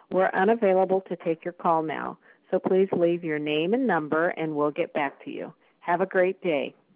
We're unavailable to take your call now, so please leave your name and number and we'll get back to you. Have a great day.